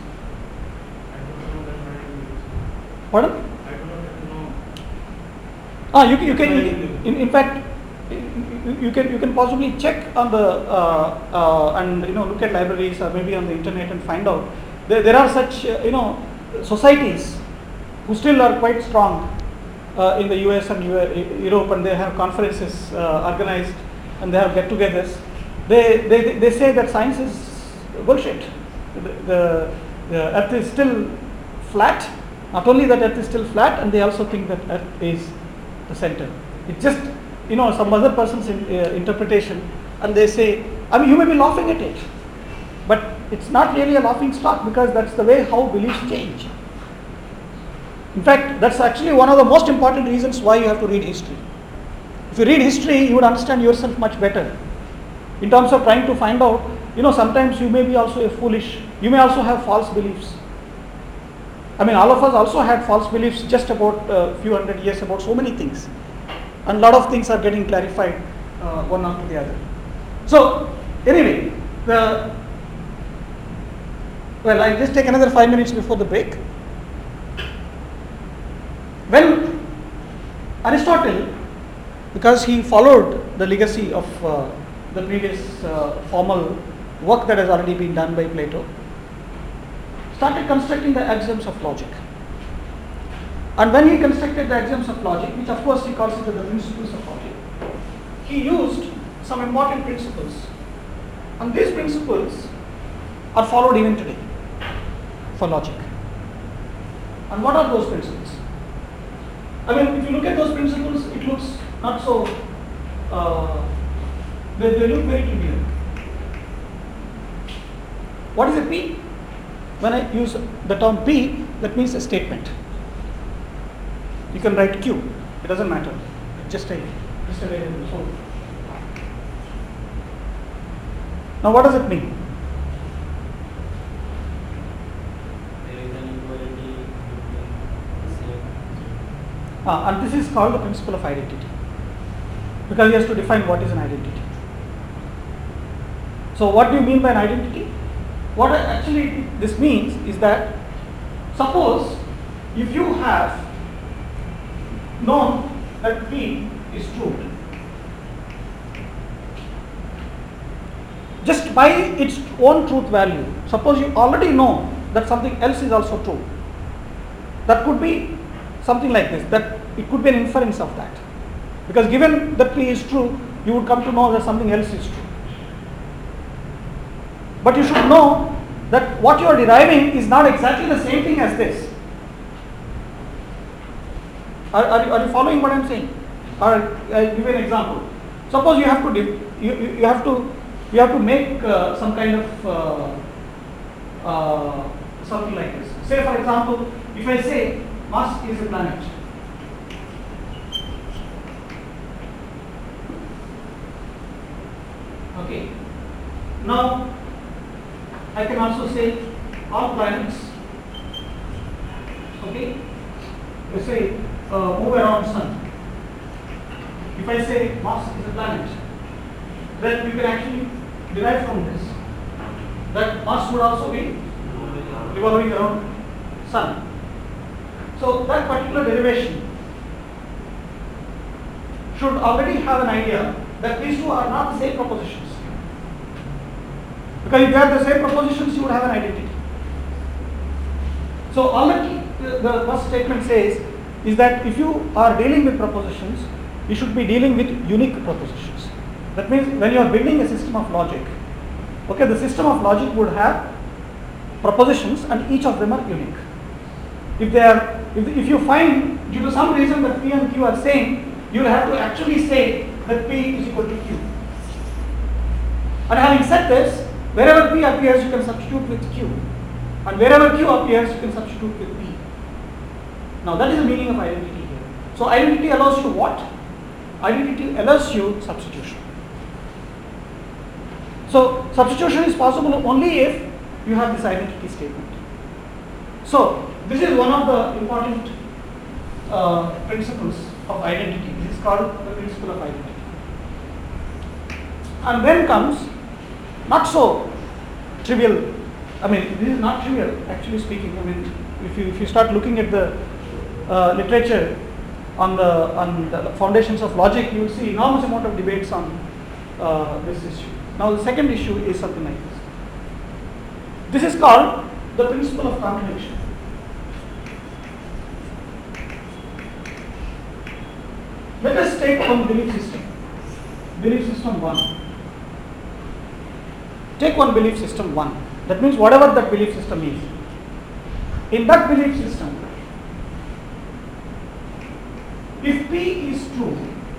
Pardon? I do not know. You can in fact you can possibly check on the and look at libraries or maybe on the internet and find out there are such societies who still are quite strong in the US and Europe, and they have conferences organized and they have get-togethers. They say that science is bullshit. The Earth is still flat. Not only that Earth is still flat, and they also think that Earth is the center. It's just some other person's interpretation, and they say, I mean, you may be laughing at it, but it's not really a laughing stock, because that's the way how beliefs change. In fact, that's actually one of the most important reasons why you have to read history. If you read history, you would understand yourself much better in terms of trying to find out, sometimes you may be also you may also have false beliefs. I mean, all of us also had false beliefs just about a few hundred years about so many things. And a lot of things are getting clarified one after the other. So, anyway, I'll just take another 5 minutes before the break. When Aristotle, because he followed the legacy of the previous formal work that has already been done by Plato, started constructing the axioms of logic. And when he constructed the axioms of logic, which of course he calls it the principles of logic, he used some important principles. And these principles are followed even today for logic. And what are those principles? I mean, if you look at those principles, it looks not so, they look very trivial. What is a P? When I use the term P, that means a statement. You can write Q, it doesn't matter, just a variable. So, now what does it mean? There is an equality between the same. And this is called the principle of identity, because he has to define what is an identity. So what do you mean by an identity? What actually this means is that, suppose if you have known that P is true, just by its own truth value, suppose you already know that something else is also true, that could be something like this, that it could be an inference of that, because given that P is true, you would come to know that something else is true. But you should know that what you are deriving is not exactly the same thing as this. Are you following what I am saying? Or I'll give you an example. Suppose you have to you have to make some kind of something like this. Say for example, if I say Mars is a planet, okay. Now I can also say all planets, okay. Let's say move around Sun. If I say Mars is a planet, then you can actually derive from this that Mars would also be revolving around Sun. So that particular derivation should already have an idea that these two are not the same propositions. Because if you have the same propositions, you would have an identity. So all the first statement says is that if you are dealing with propositions, you should be dealing with unique propositions. That means when you are building a system of logic, okay, the system of logic would have propositions and each of them are unique. If you find due to some reason that P and Q are same, you will have to actually say that P is equal to Q. And having said this, wherever P appears, you can substitute with Q, and wherever Q appears, you can substitute with P. Now that is the meaning of identity here. So identity allows you what? Identity allows you substitution. So substitution is possible only if you have this identity statement. So this is one of the important principles of identity. This is called the principle of identity. And then comes not so trivial, I mean this is not trivial actually speaking. I mean if you start looking at the literature on the foundations of logic, you will see enormous amount of debates on this issue. Now the second issue is something like this. This is called the principle of contradiction. Let us take one belief system. Belief system 1. Take one belief system 1. That means whatever that belief system is. In that belief system, if P is true,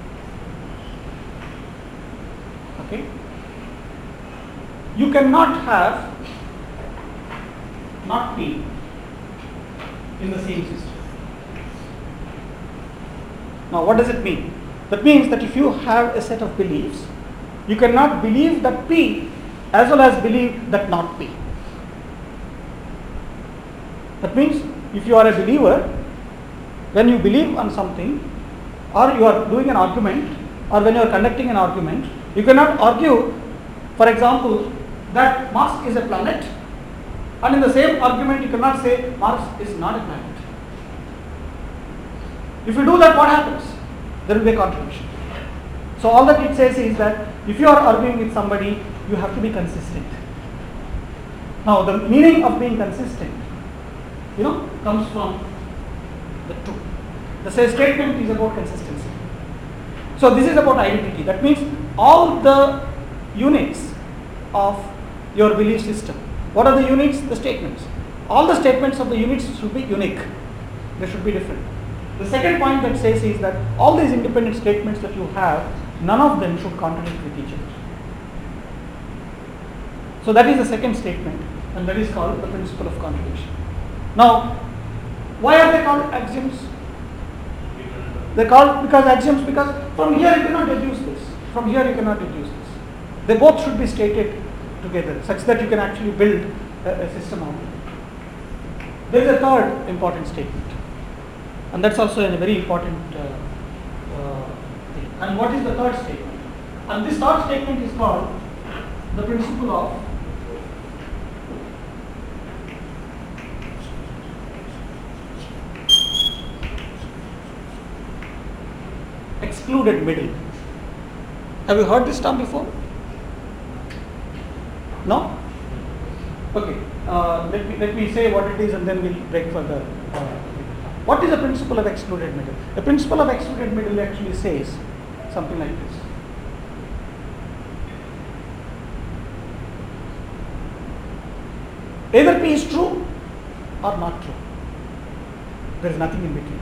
okay, you cannot have not P in the same system. Now what does it mean? That means that if you have a set of beliefs, you cannot believe that P as well as believe that not P. That means if you are a believer, when you believe on something, or you are doing an argument, or when you are conducting an argument, you cannot argue, for example, that Mars is a planet, and in the same argument you cannot say Mars is not a planet. If you do that, what happens? there will be a contradiction. So all that it says is that if you are arguing with somebody, you have to be consistent. Now the meaning of being consistent, comes from the two. The statement is about consistency. So this is about identity. That means all the units of your belief system. What are the units? The statements. All the statements of the units should be unique. They should be different. The second point that says is that all these independent statements that you have, none of them should contradict with each other. So that is the second statement, and that is called the principle of contradiction. Now, why are they called axioms? They are called because axioms, because from here you cannot deduce this. From here you cannot deduce this. They both should be stated together such that you can actually build a system out of it. There is a third important statement, and that's also a very important thing. And what is the third statement? And this third statement is called the principle of excluded middle. Have you heard this term before? No? Okay. Let me say what it is, and then we'll break further. What is the principle of excluded middle? The principle of excluded middle actually says something like this. Either P is true or not true. There is nothing in between.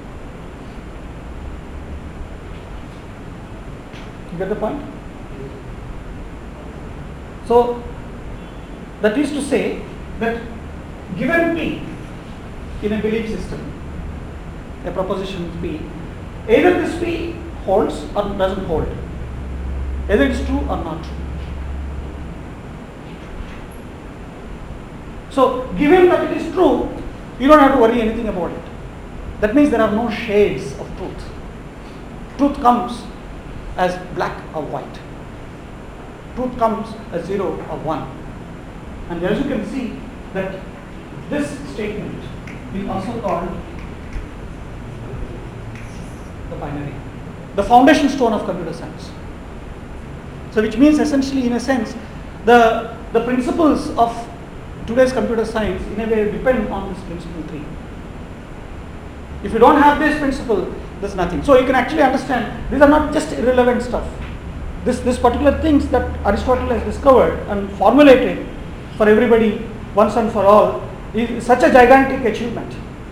You get the point? So that is to say that given P in a belief system, a proposition P, either this P holds or doesn't hold. Either it is true or not true. So given that it is true, you don't have to worry anything about it. That means there are no shades of truth. Truth comes as black or white. Truth comes as 0 or 1. And as you can see that this statement is also called the binary, the foundation stone of computer science. So which means essentially, in a sense, the principles of today's computer science in a way depend on this principle 3. If you don't have this principle, there's nothing. So you can actually understand these are not just irrelevant stuff. This particular things that Aristotle has discovered and formulated for everybody once and for all is such a gigantic achievement.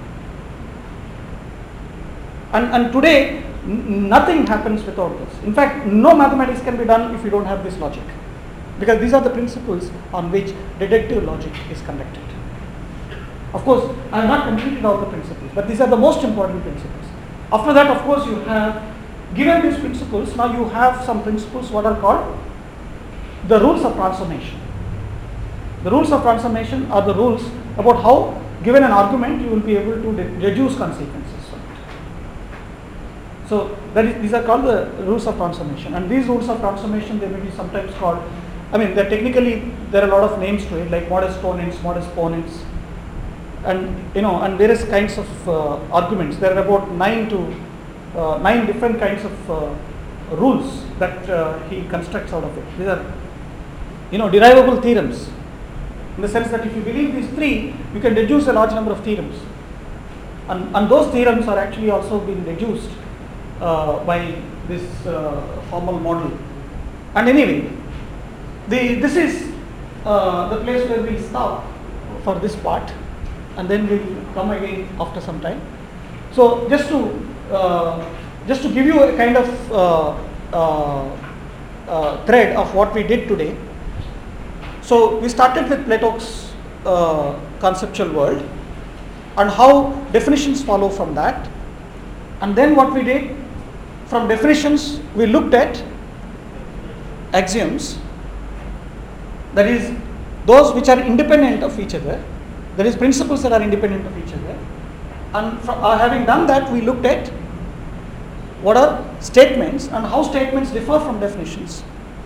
And today nothing happens without this. In fact, no mathematics can be done if you don't have this logic, because these are the principles on which deductive logic is conducted. Of course, I have not completed all the principles, but these are the most important principles. After that, of course, you have given these principles. Now you have some principles what are called the rules of transformation. The rules of transformation are the rules about how, given an argument, you will be able to deduce consequences from it. So these are called the rules of transformation, and these rules of transformation, they may be sometimes called, they're technically, there are a lot of names to it, like modus ponens, modus ponens, and various kinds of arguments. There are about 9 different kinds of rules that he constructs out of it. These are derivable theorems, in the sense that if you believe these 3, you can deduce a large number of theorems, and those theorems are actually also being deduced by this formal model. And anyway, this is the place where we stop for this part, and then we'll come again after some time. So just to give you a kind of thread of what we did today. So we started with Plato's conceptual world and how definitions follow from that, and then what we did from definitions, we looked at axioms, that is those which are independent of each other, that is principles that are independent of each other, and having done that, we looked at what are statements and how statements differ from definitions.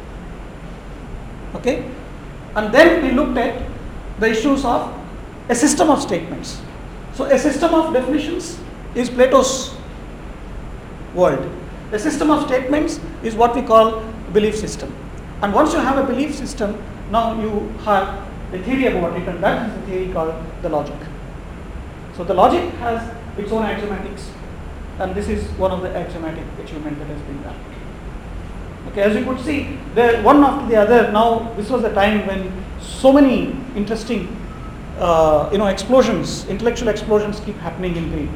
Okay, and then we looked at the issues of a system of statements. So a system of definitions is Plato's world, A system of statements is what we call belief system. And once you have a belief system, now you have a theory about it, and that is the theory called the logic. So the logic has its own axiomatics, and this is one of the axiomatic achievement that has been done. Okay, as you could see, one after the other. Now this was the time when so many interesting, explosions, intellectual explosions keep happening in Greek.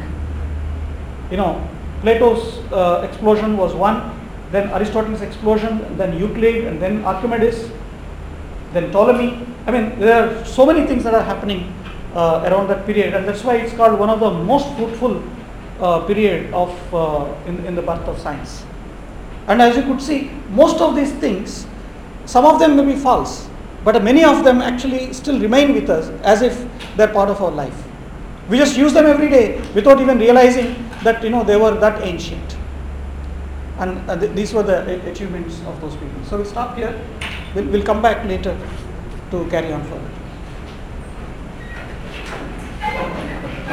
Plato's explosion was one, then Aristotle's explosion, then Euclid, and then Archimedes, then Ptolemy. I mean, there are so many things that are happening around that period, and that's why it's called one of the most fruitful period of in the birth of science. And as you could see, most of these things, some of them may be false, but many of them actually still remain with us as if they're part of our life. We just use them every day without even realizing that they were that ancient. And these were the achievements of those people. So we'll stop here. We'll come back later to carry on further.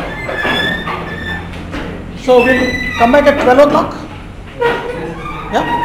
So we'll come back at 12 o'clock. Yeah.